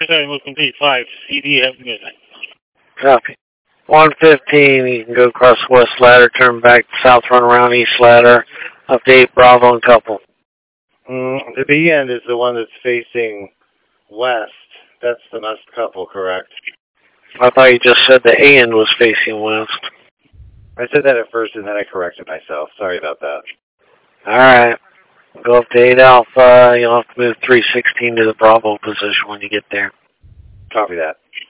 Will complete 5. CD, have a good night. Copy. 115, you can go across west ladder, turn back south, run around east ladder, update Bravo and couple. The B end is the one that's facing west. That's the must couple, correct? I thought you just said the A end was facing west. I said that at first and then I corrected myself. Sorry about that. Alright. Go up to 8 Alpha. You'll have to move 316 to the Bravo position when you get there. Copy that.